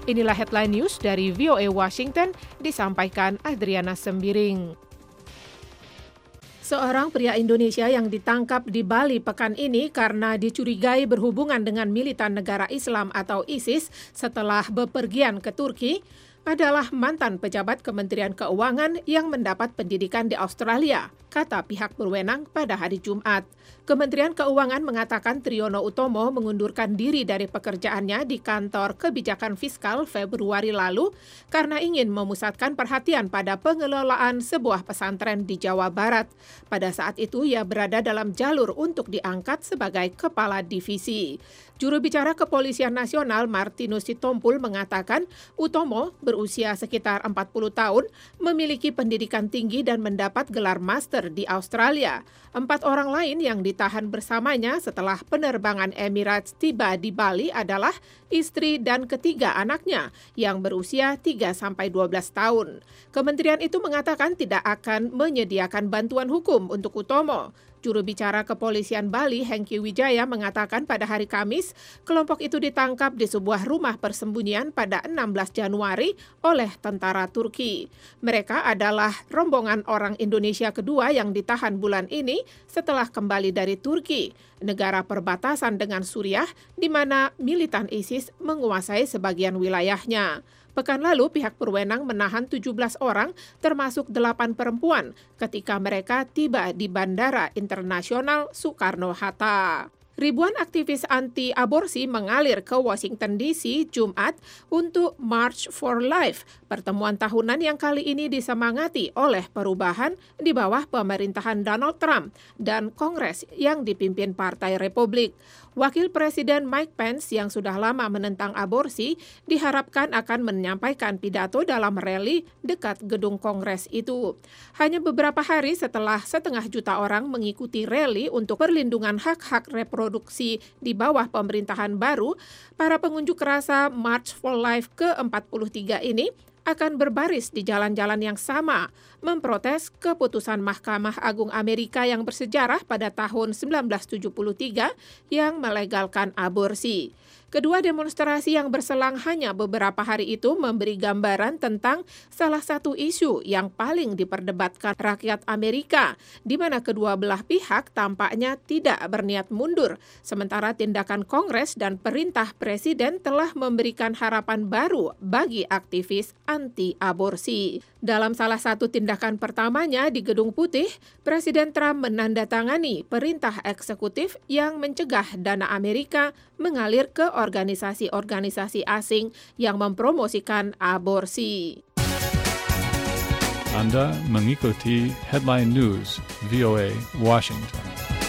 Inilah headline news dari VOA Washington, disampaikan Adriana Sembiring. Seorang pria Indonesia yang ditangkap di Bali pekan ini karena dicurigai berhubungan dengan militan negara Islam atau ISIS setelah bepergian ke Turki adalah mantan pejabat Kementerian Keuangan yang mendapat pendidikan di Australia, kata pihak berwenang pada hari Jumat. Kementerian Keuangan mengatakan Triyono Utomo mengundurkan diri dari pekerjaannya di kantor kebijakan fiskal Februari lalu karena ingin memusatkan perhatian pada pengelolaan sebuah pesantren di Jawa Barat. Pada saat itu ia berada dalam jalur untuk diangkat sebagai kepala divisi. Juru bicara Kepolisian Nasional Martinus Sitompul mengatakan Utomo berusia sekitar 40 tahun, memiliki pendidikan tinggi dan mendapat gelar master di Australia. 4 orang lain yang ditahan bersamanya setelah penerbangan Emirates tiba di Bali adalah istri dan ketiga anaknya yang berusia 3-12 tahun. Kementerian itu mengatakan tidak akan menyediakan bantuan hukum untuk Utomo. Juru bicara Kepolisian Bali, Hengki Wijaya, mengatakan pada hari Kamis, kelompok itu ditangkap di sebuah rumah persembunyian pada 16 Januari oleh tentara Turki. Mereka adalah rombongan orang Indonesia kedua yang ditahan bulan ini setelah kembali dari Turki, negara perbatasan dengan Suriah, di mana militan ISIS menguasai sebagian wilayahnya. Pekan lalu, pihak berwenang menahan 17 orang, termasuk 8 perempuan, ketika mereka tiba di Bandara Internasional Soekarno-Hatta. Ribuan aktivis anti-aborsi mengalir ke Washington DC Jumat untuk March for Life, pertemuan tahunan yang kali ini disemangati oleh perubahan di bawah pemerintahan Donald Trump dan Kongres yang dipimpin Partai Republik. Wakil Presiden Mike Pence yang sudah lama menentang aborsi diharapkan akan menyampaikan pidato dalam rally dekat gedung Kongres itu. Hanya beberapa hari setelah 500,000 orang mengikuti rally untuk perlindungan hak-hak reproduksi di bawah pemerintahan baru, para pengunjuk rasa March for Life ke-43 ini akan berbaris di jalan-jalan yang sama, memprotes keputusan Mahkamah Agung Amerika yang bersejarah pada tahun 1973 yang melegalkan aborsi. Kedua demonstrasi yang berselang hanya beberapa hari itu memberi gambaran tentang salah satu isu yang paling diperdebatkan rakyat Amerika, di mana kedua belah pihak tampaknya tidak berniat mundur, sementara tindakan Kongres dan perintah Presiden telah memberikan harapan baru bagi aktivis anti-aborsi. Dalam salah satu tindakan pertamanya di Gedung Putih, Presiden Trump menandatangani perintah eksekutif yang mencegah dana Amerika mengalir ke organisasi-organisasi asing yang mempromosikan aborsi. Anda mengikuti Headline News VOA Washington.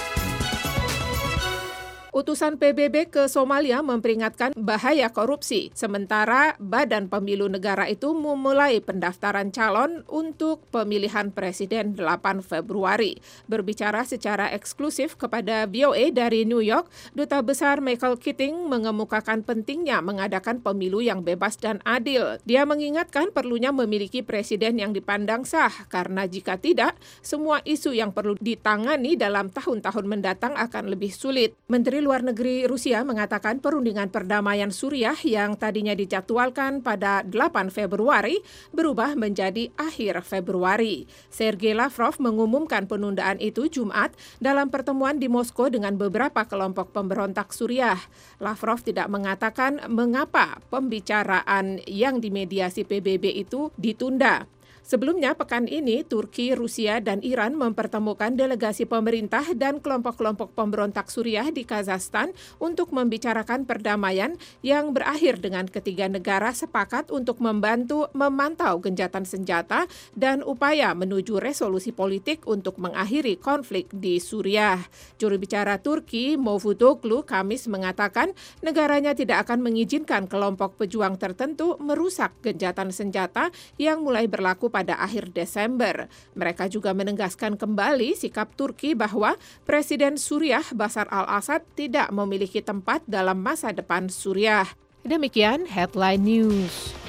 Utusan PBB ke Somalia memperingatkan bahaya korupsi, sementara Badan Pemilu Negara itu memulai pendaftaran calon untuk pemilihan Presiden 8 Februari. Berbicara secara eksklusif kepada VOA dari New York, Duta Besar Michael Keating mengemukakan pentingnya mengadakan pemilu yang bebas dan adil. Dia mengingatkan perlunya memiliki presiden yang dipandang sah, karena jika tidak, semua isu yang perlu ditangani dalam tahun-tahun mendatang akan lebih sulit. Menteri Luar Negeri Rusia mengatakan perundingan perdamaian Suriah yang tadinya dijadwalkan pada 8 Februari berubah menjadi akhir Februari. Sergei Lavrov mengumumkan penundaan itu Jumat dalam pertemuan di Moskow dengan beberapa kelompok pemberontak Suriah. Lavrov tidak mengatakan mengapa pembicaraan yang dimediasi PBB itu ditunda. Sebelumnya, pekan ini, Turki, Rusia, dan Iran mempertemukan delegasi pemerintah dan kelompok-kelompok pemberontak Suriah di Kazakhstan untuk membicarakan perdamaian yang berakhir dengan ketiga negara sepakat untuk membantu memantau gencatan senjata dan upaya menuju resolusi politik untuk mengakhiri konflik di Suriah. Juru bicara Turki, Mevlütoglu, Kamis mengatakan negaranya tidak akan mengizinkan kelompok pejuang tertentu merusak gencatan senjata yang mulai berlaku pada akhir Desember. Mereka juga menegaskan kembali sikap Turki bahwa Presiden Suriah Bashar al-Assad tidak memiliki tempat dalam masa depan Suriah. Demikian Headline News.